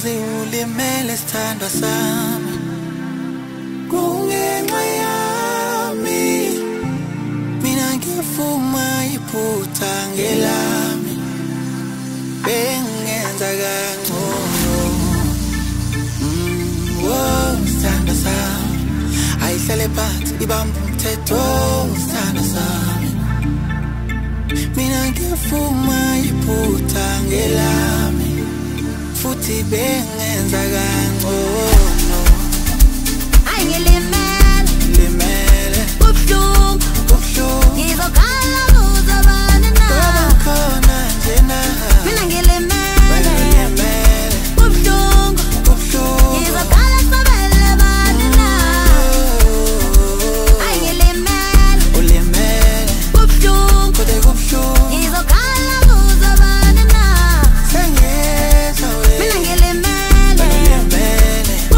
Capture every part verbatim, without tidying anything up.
ngiyazi ulimele sithandwa sami kungenxa yami mina ngifuma iphutha ngelami bengenza kangcono mm oh sithandwa sami ayihlale phansi ibamba umthetho sithandwa sami mina ngifuma iphutha ngelami futhi bengenza kangcono Ayilimele limele ubuhlungu ubuhlungu ngizokhala uzabana na khona nje na mina ngilimele limele ubuhlungu ubuhlungu ngizokhala sabele bana na Ayilimele ulimele ubuhlungu kodwa kubuhlungu ngizokhala uzabana na sengeza mina we ngilimele limele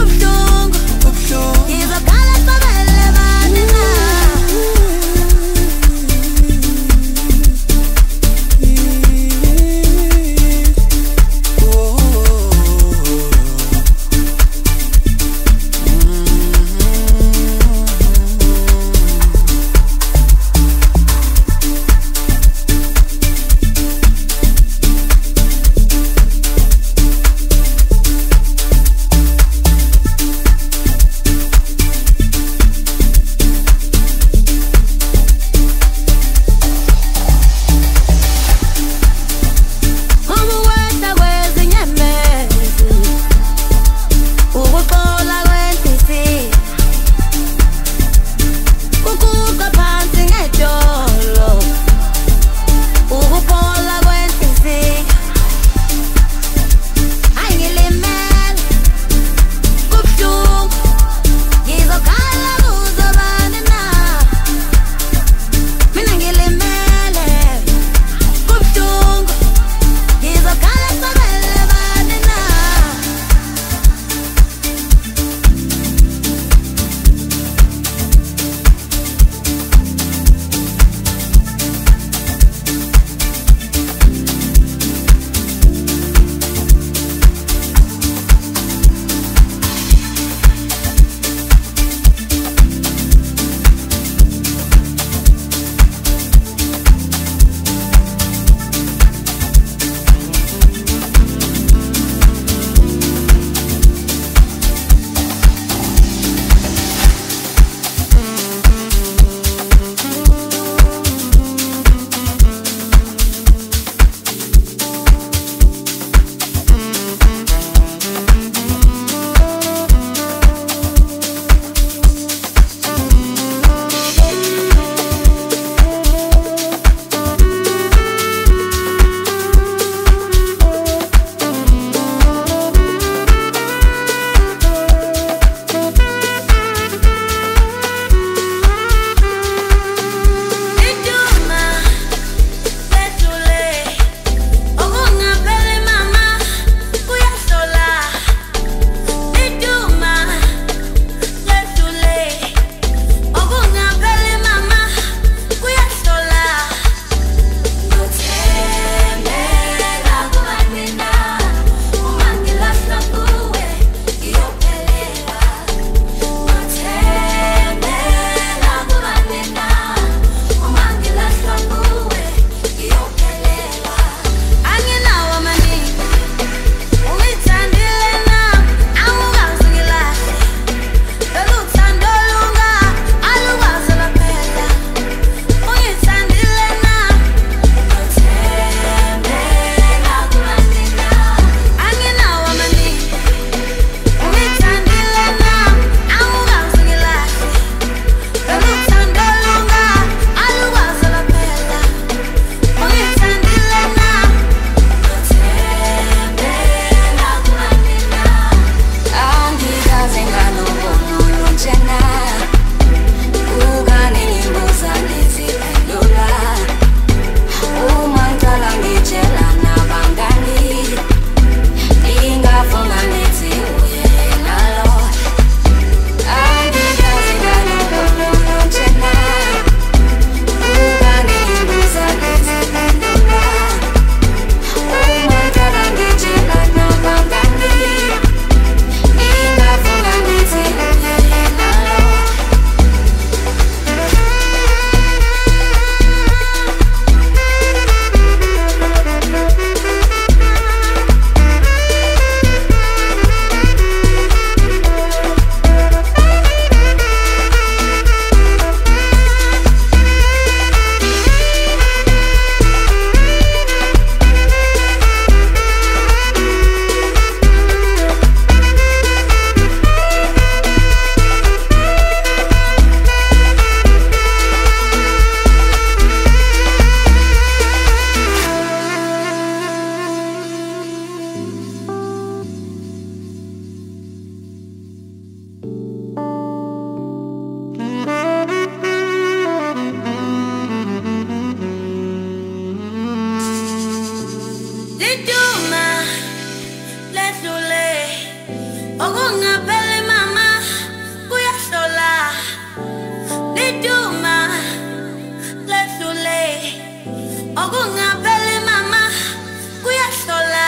Ukungapeli mama kuyahlola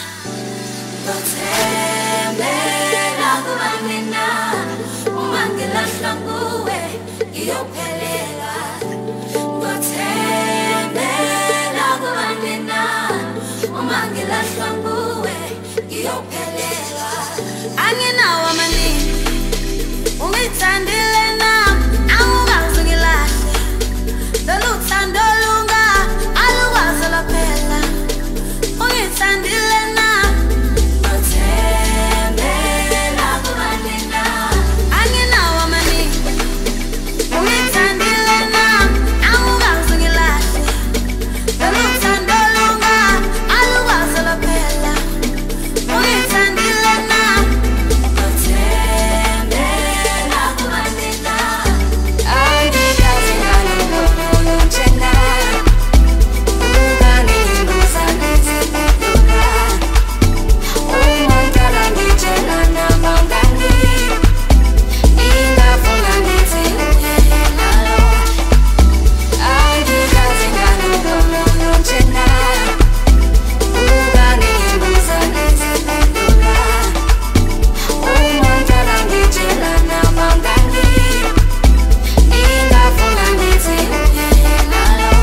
Ngothembela kubanina uma ngilahla kuwe ngiyophelela Ngothembela kubanina uma ngilahla kuwe ngiyophelela Anginawo amaningi ungithandile na awukaze ngilahle Lolu thando lunga alukwazi laphela Ungithandile na Ngothembela kubanina Anginawo amaningi ungithandile na awukaze ngilahle Lolu thando lunga alukwazi laphela Ungithandile na Ngothembela kubanina Angikaze ngalomuntu njena Ungane ngizane zibuka Umantala ngitshela nabangani Ingafuna ngithi uyelalo Angikaze ngalomuntu njena Ungane ngizane zibuka Umantala ngitshela nabangani Ingafuna ngithi uyelalo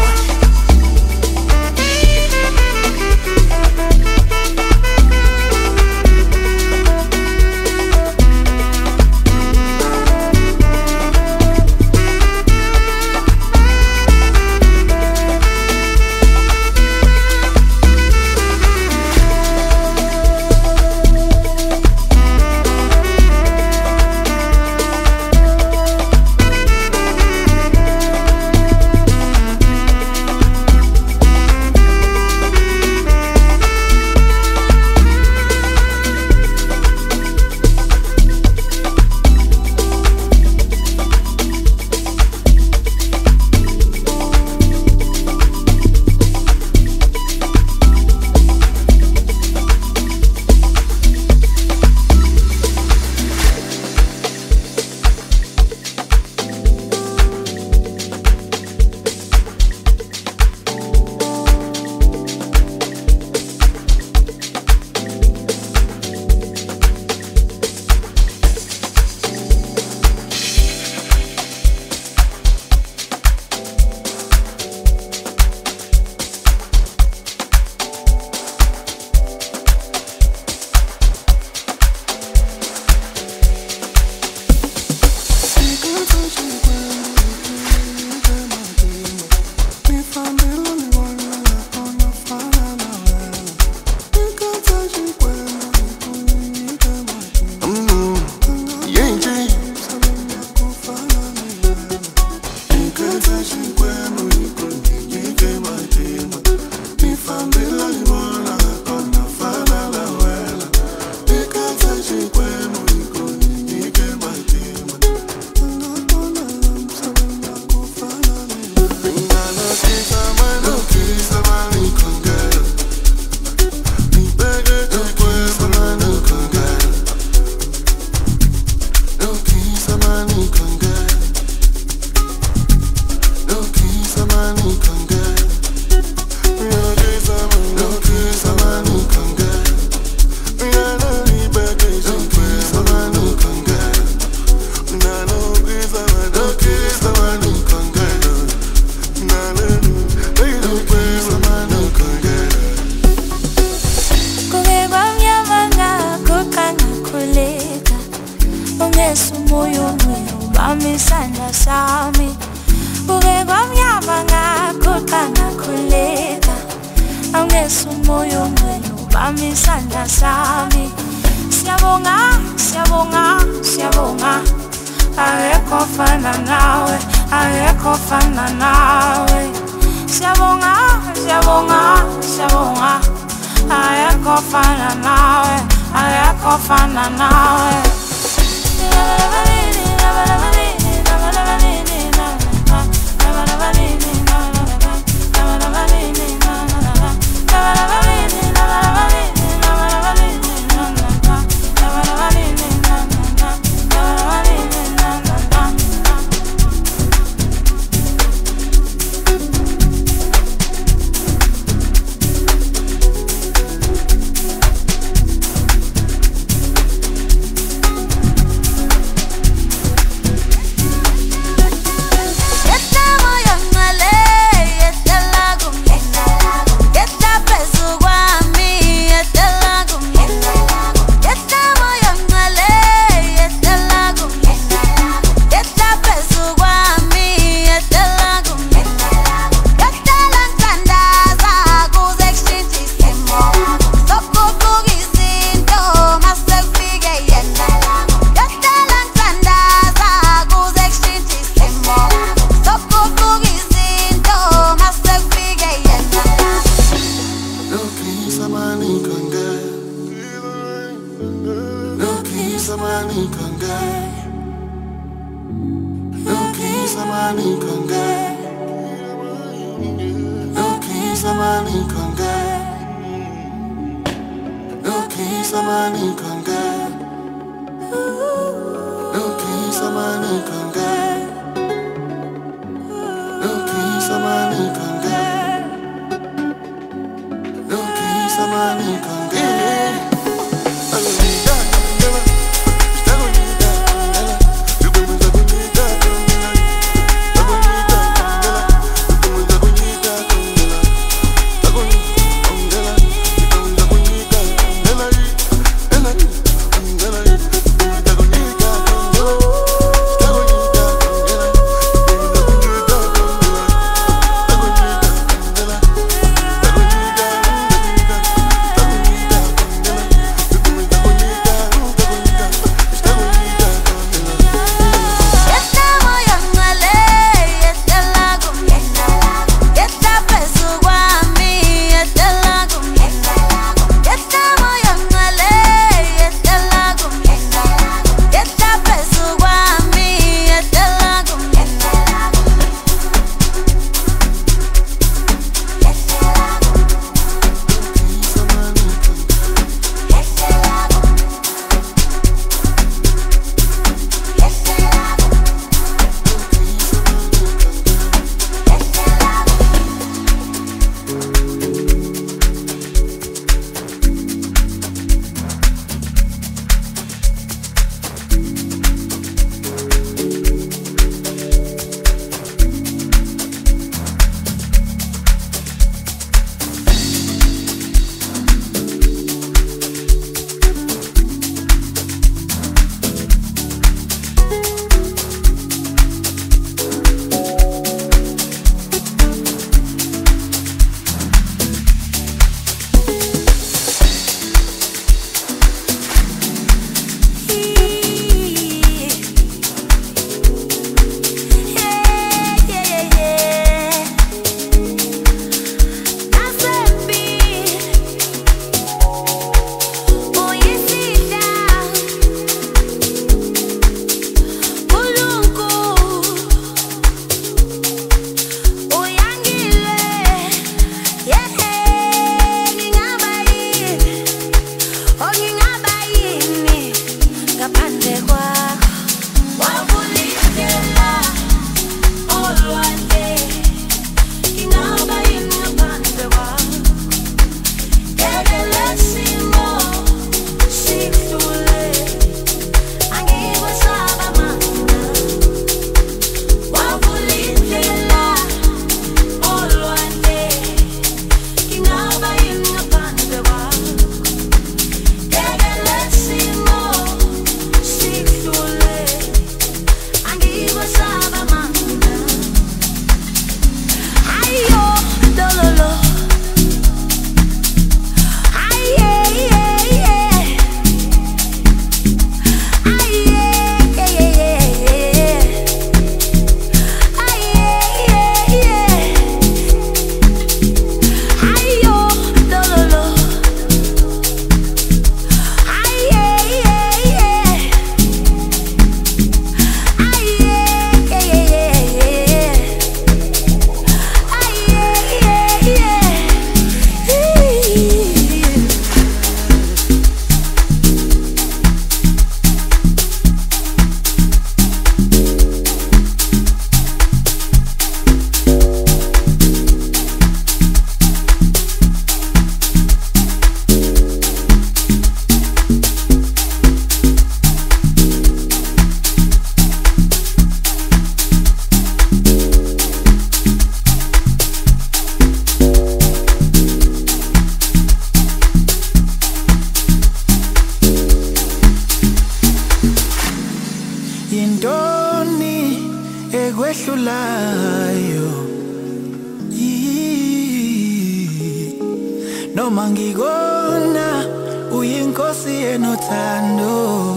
somebody can get. No key, somebody can get. No key, somebody can get. No key, somebody can get. No key, somebody can get. ekwedlulayo noma ngikona uyinkosi enothando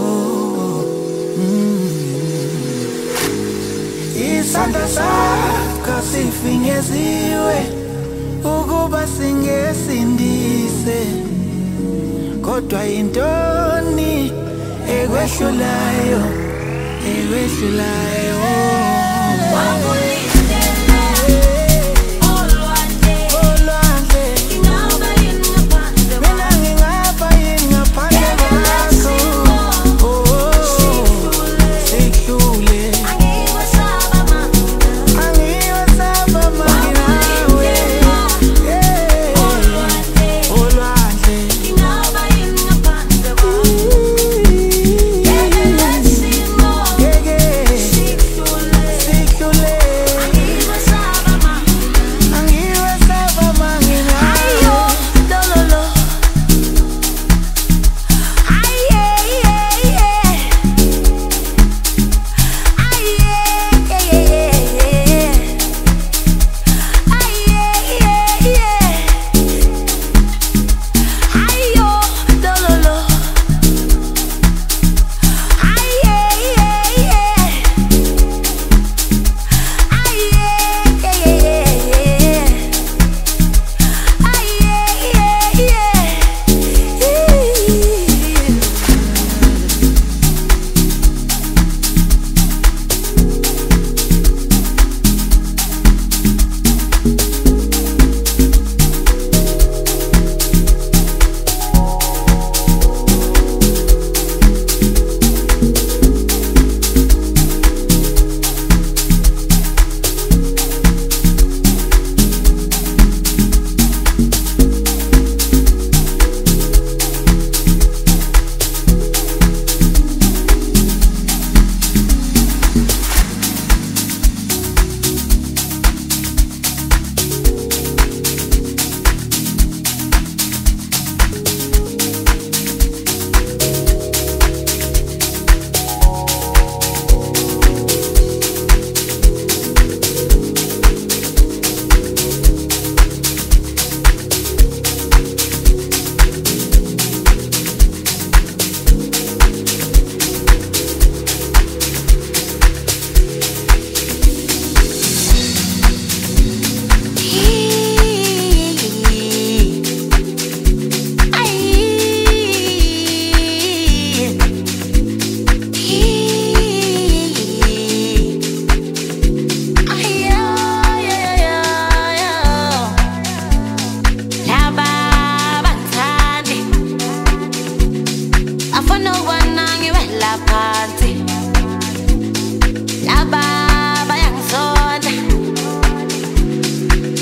isandla sakho sifinyeziwe ukuba singesindise kodwa intoni ekwedlulayo ekwedlulayo wangulindele olwandle olwandle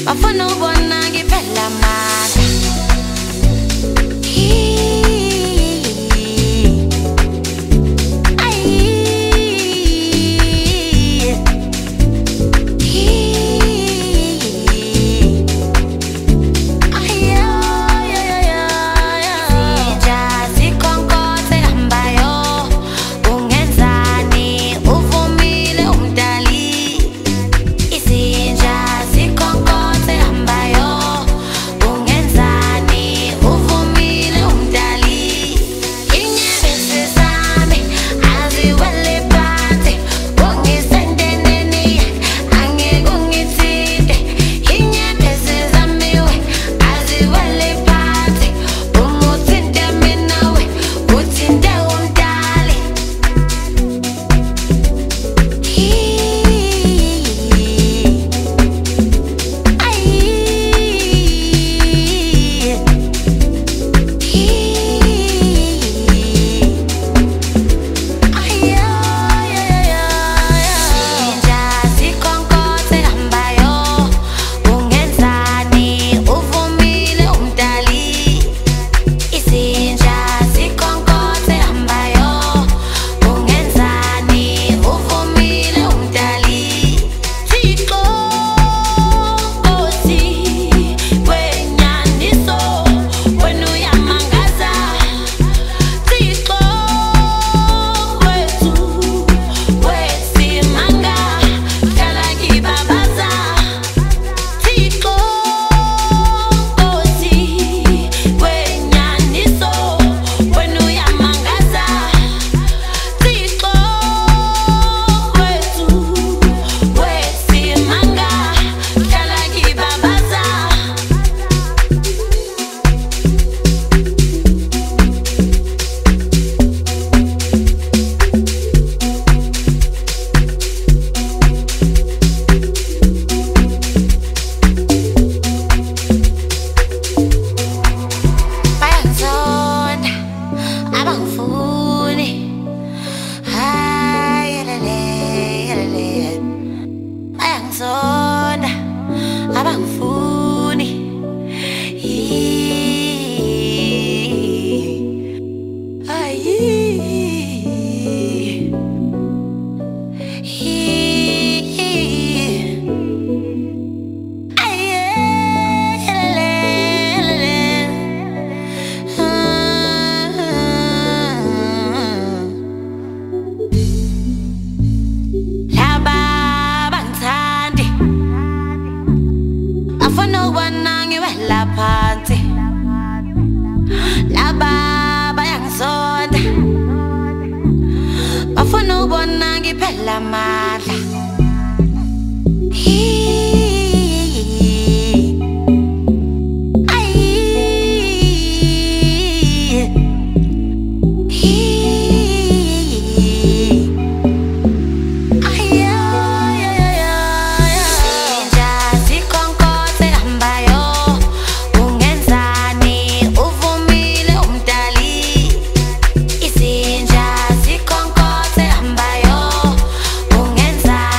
afuna ubona ngiphela amandla. La mala. Isinja sikonkote ambayo ungenza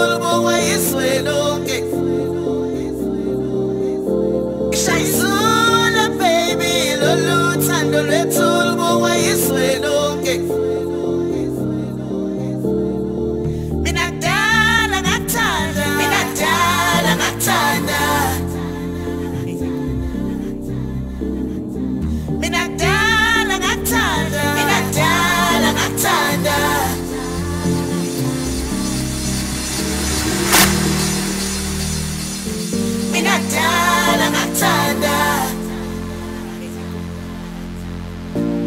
tulbo wayiswelonke Shayizula baby lolu thando lwetulbo wayiswelonke Mina dala ngathanda Mina dala ngathanda Mina dala ngathanda Mina dala ngathanda Mina dala ngathanda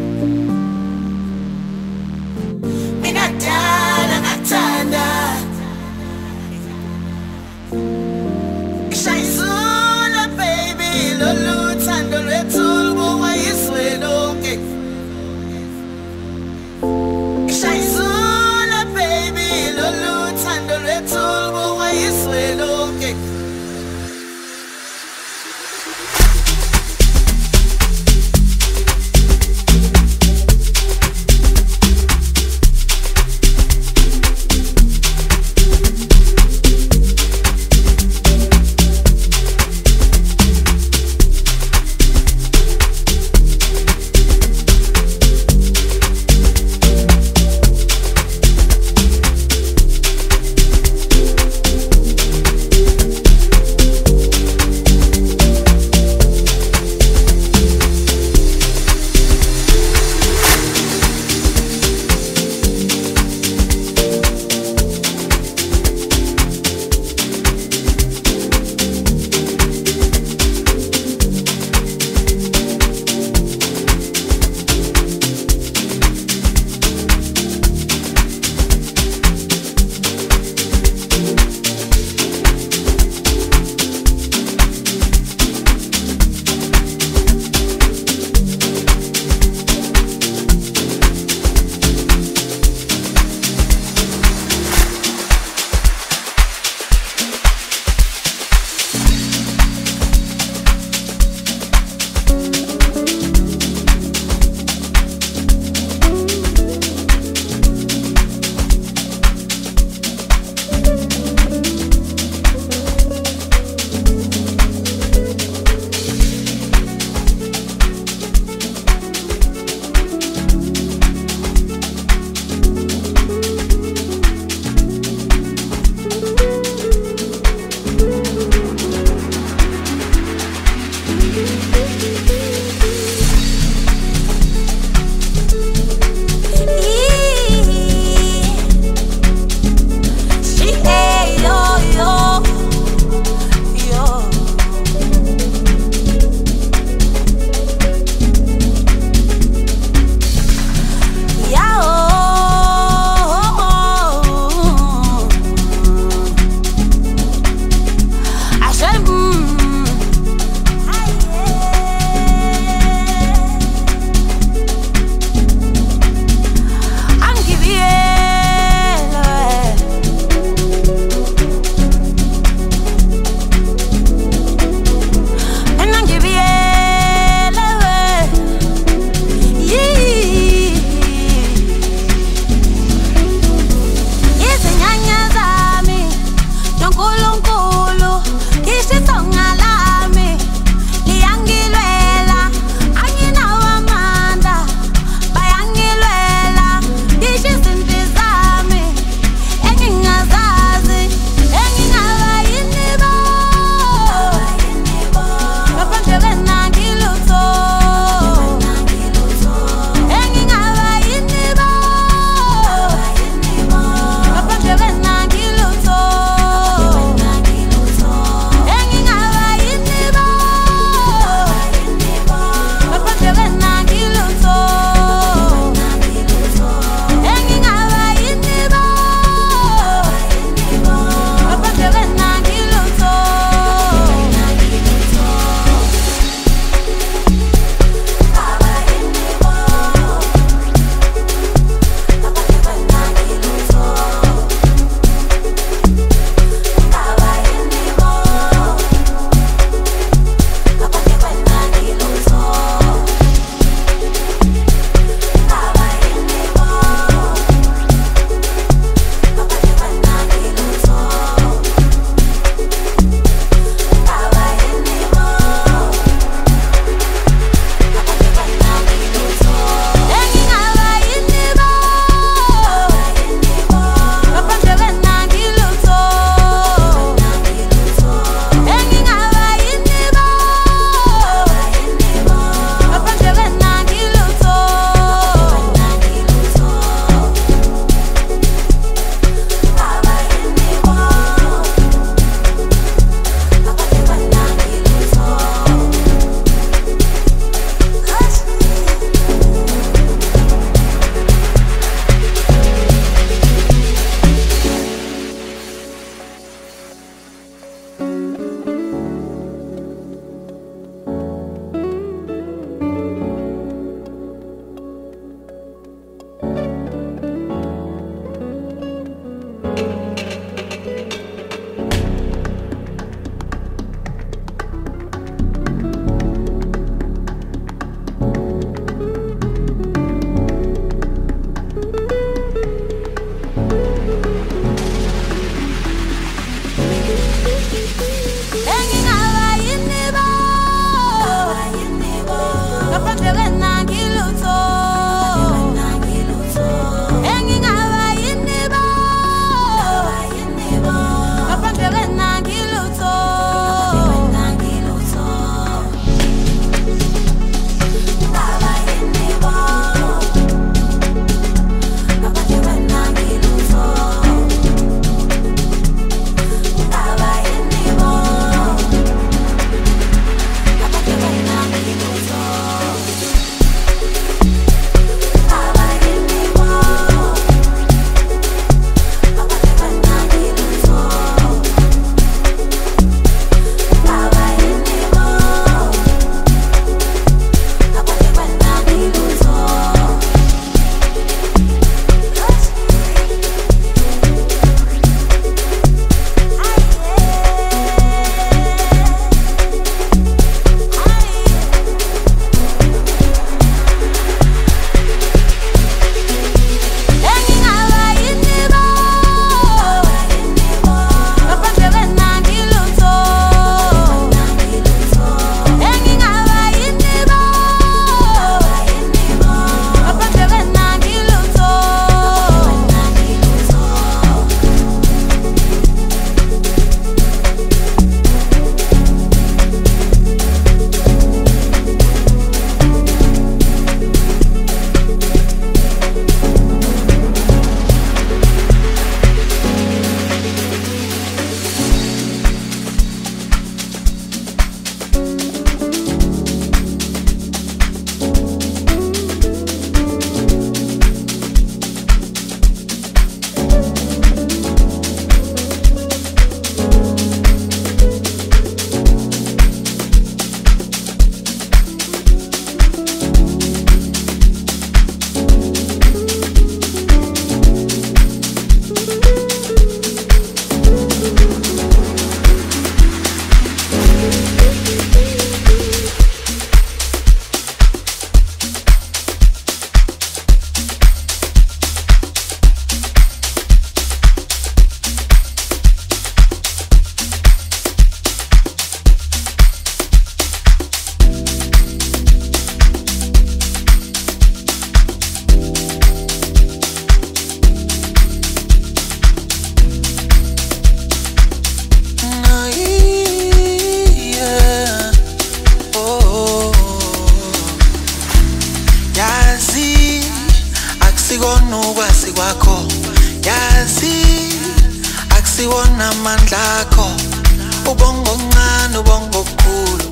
siwona amandla akho ubongo ncane ubongo khulu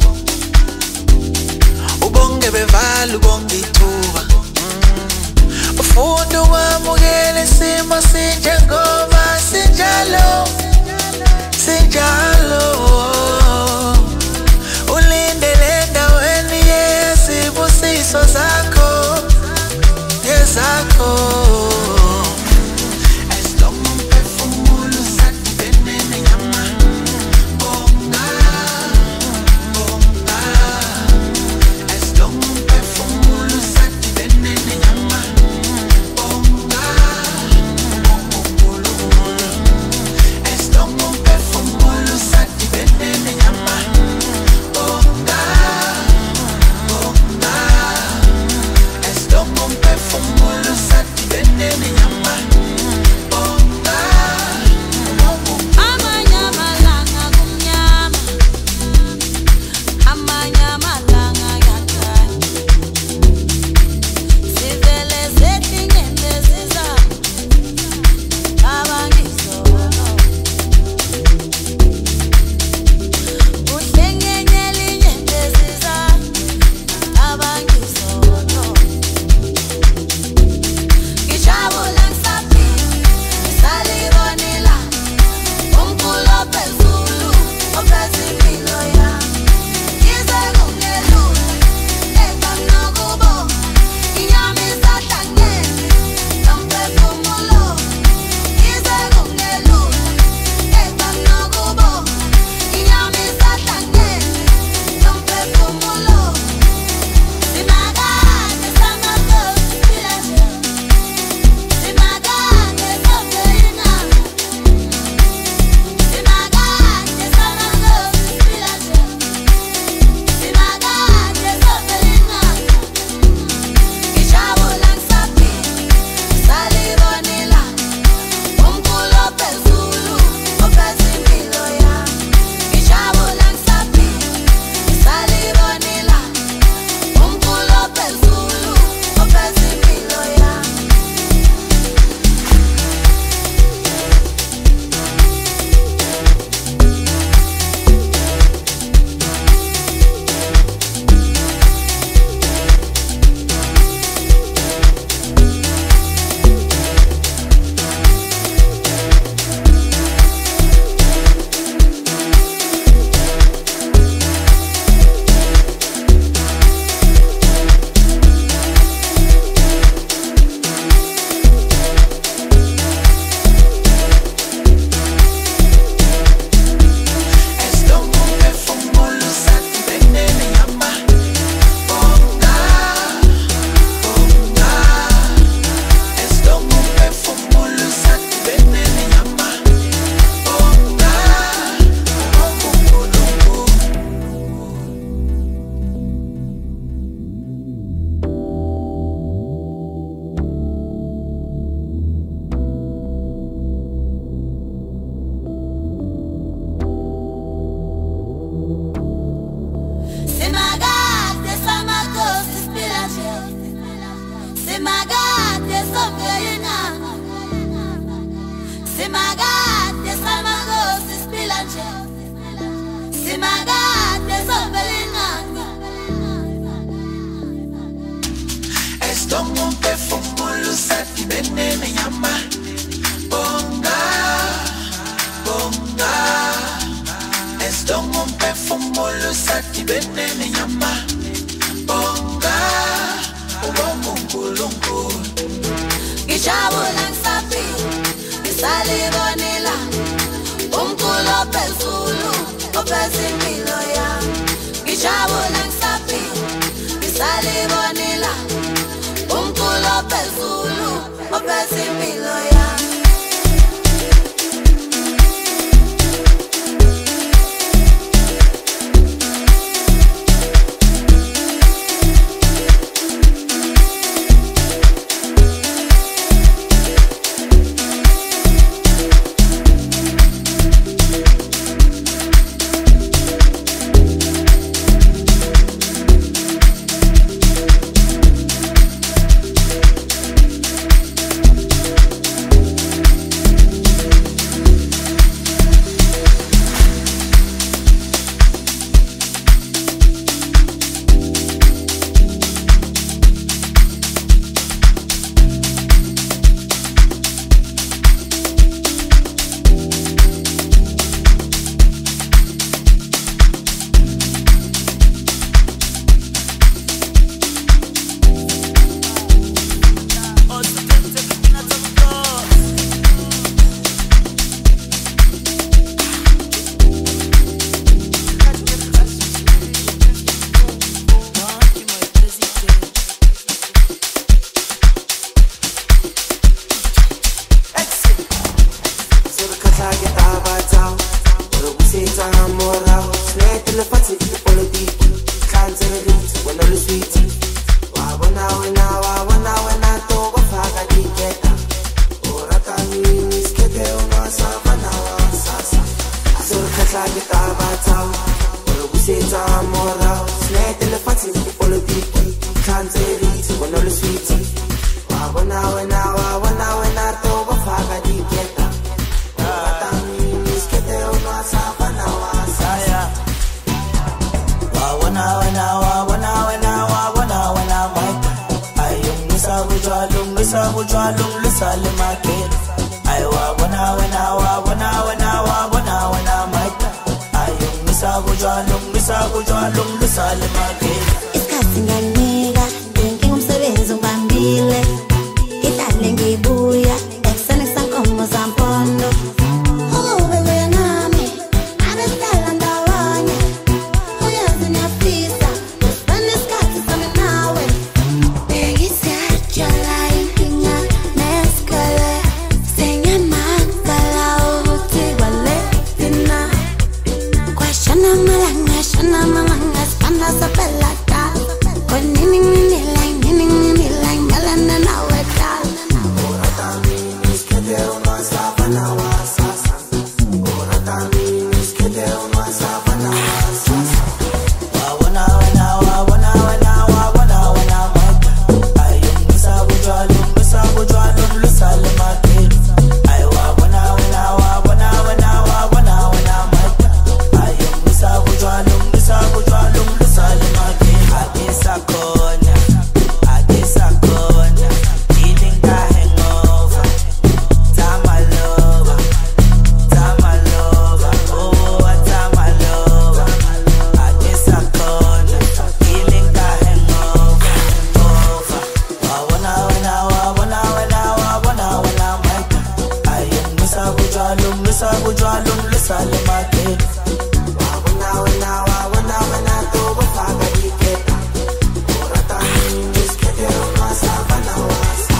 ubonge bevala ubonge ithuba ufunda ukwamukela isimo sinjengoba sinjalo sinjalo ulindele endaweni yezibusiso zakho yezakho. ke tabatao o busetsa morao snete le fatse ke politiki tshantse ritse bona le sweetie wa bona wena wa bona wena to ba faka diketa wa tami miskete ona sa bana wa sa wa bona wena wa bona wena wa bona wena mai ayung misa bujwalung misa bujwalung lusale maket ay wa bona wena wa bona wena wa bona wena mai ayung misa bujwalung misa bujwalung lusale maket isikhathi ngiyanika ngeke umsebenzi ubambile ngidale ngibuya ekuseni sankomo zampondo ube nami abesela ndawonye uyazi niyafisa usibane isikhathi sami nawe bengisajala inkinga nesikole senyamakala ukuthi kwaletina kwashana malanga shana malanga sipanda sapelata konini nini lai nini nini lai ngalana nawe ta ora tami miskete ona sa bana wa sa ora tami miskete ona sa bana wa sa wa bona wena wa bona wena wa bona wena mai ayung misa bujwalung misa bujwalung lusale maket ay wa bona wena wa bona wena wa bona wena mai ayung misa bujwalung misa bujwalung lusale maket adisa konya adisa konya feeling ka hangover tama lover tama lover oh tama lover adisa konya feeling ka hangover over wa bona wena wa bona wena wa bona wena mai ayung misa bujwalung misa bujwalung lusale maket wa bona wena wa bona wena to ba faka diketa ora tami miskete ona sa bana wa sa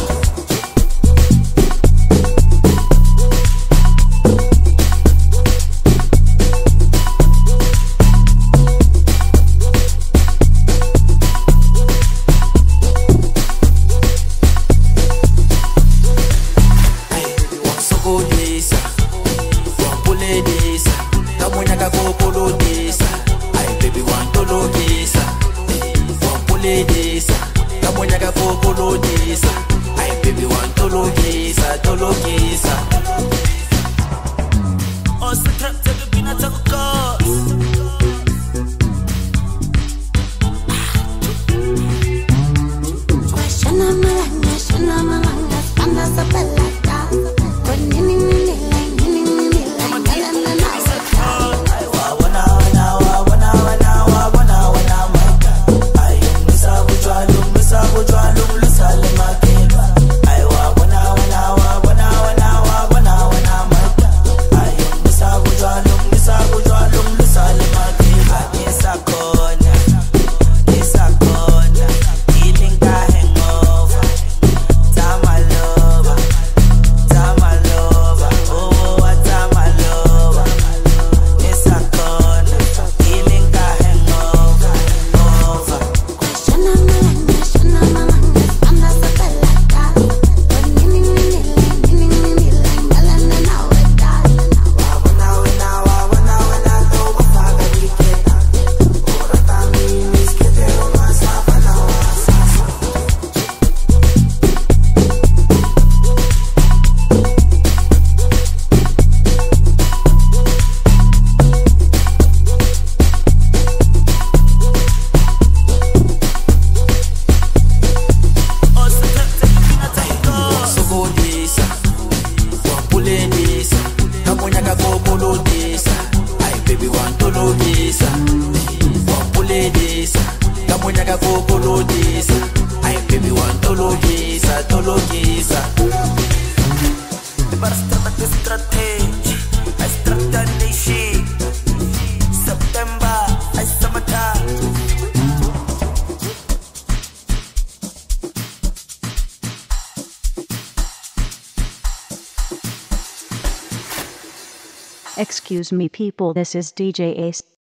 wansogolisa wampuledisa kamonyaka kopolodisa ay baby wantologisa wampuledisa kamonyaka kopolodisa ay baby wantologisa tologisa osetrapte bibina takukos kwashana malanga shana malanga sipanda sapelata konini nini lai nini nini lai ngalana nawe ta ay wa bona wena wa bona wena wa bona wena mai ayung misa bujwalung misa bujwalung lusale maket ay wa bona wena wa bona wena wa bona wena mai ayung misa bujwalung misa bujwalung lusale maket adisa konya adisa konya feeling ka hangover tama lover tama lover oh tama lover adisa konya feeling ka hangover over kwashana malanga shana malanga sipanda sapelata konini nini lai nini nini lai ngalana nawe ta wa bona wena wa bona wena to ba faka diketa ora tami miskete ona sa bana wa sa wansogolisa wampuledisa kamonyaka kopolodisa ay baby wantologisa wampuledisa kamonyaka kopolodisa ay baby wantologisa tologisa para strata que strategy I strata nation September I summertime Excuse me people, this is D J Ace.